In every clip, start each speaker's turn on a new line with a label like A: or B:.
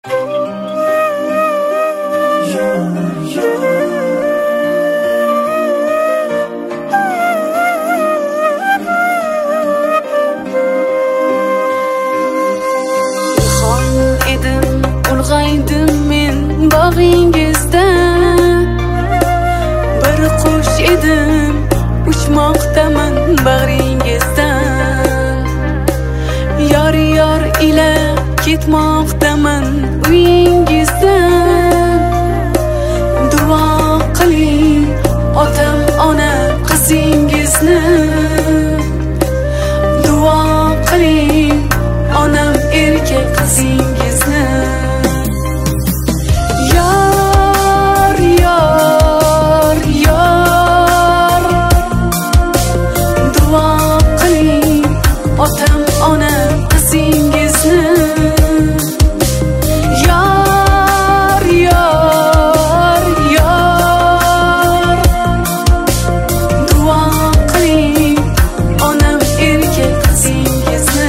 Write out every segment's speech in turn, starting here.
A: Bag'ingizda bir qush edim, uchmoqdaman bag'ringizda. Yor yor ila ketmoqdaman uyingizda. Duo qiling otam ona qizingizni. Duo qiling onam erkak qizingizni. Otam ona qizingizni. Yor yor yor, duo qiling onam erkak qizingizni.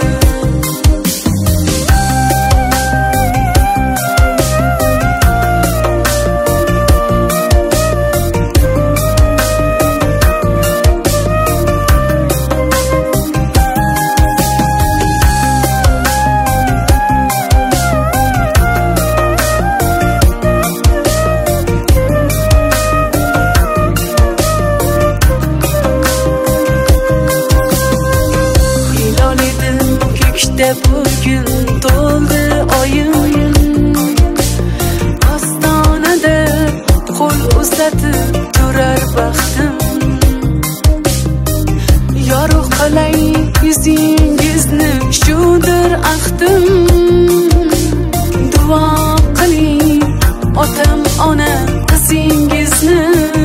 A: Bugün doldu oyun, ostonada qo'l uzatib turar baxtim. Yorug' qilay yuzingizni, shudir ahdim. Duo qiling otam ona qizingizni.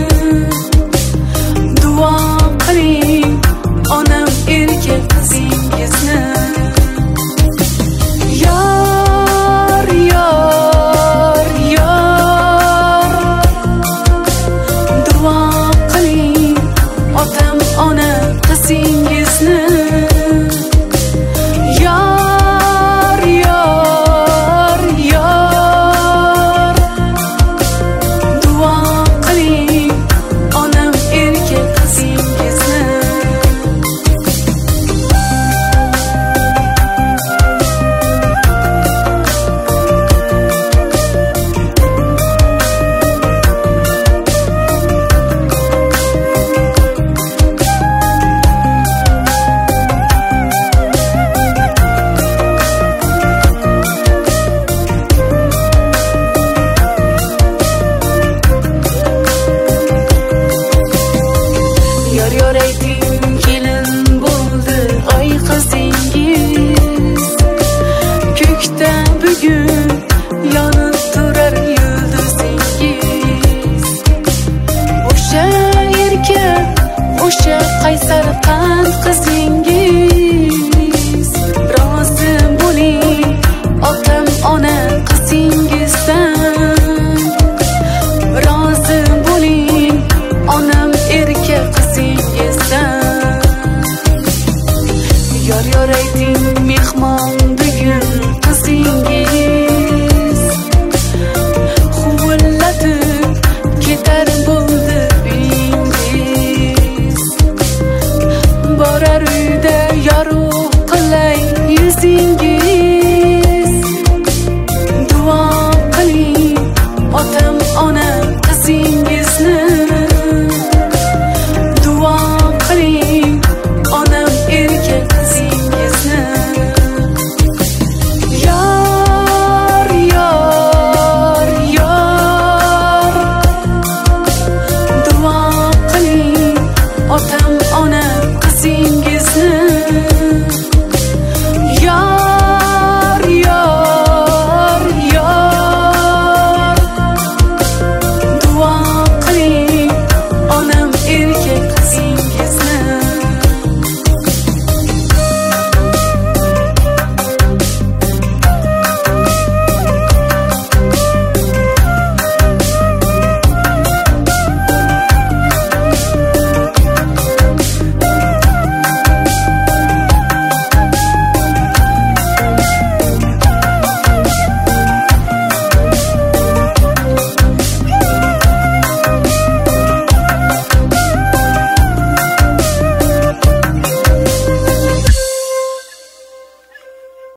A: Duo qiling onam erkak qizingizni. Qizingizni. Yor yor yor, duo qiling onam erkak qizingizni. Yor ayting kelin bo'ldi ay qizingiz. Ko'kda bugun yonib turar yulduzingiz. O'sha erkak, o'sha qaysar qand qizingiz. Rozi bo'ling otam ona qizingizdan.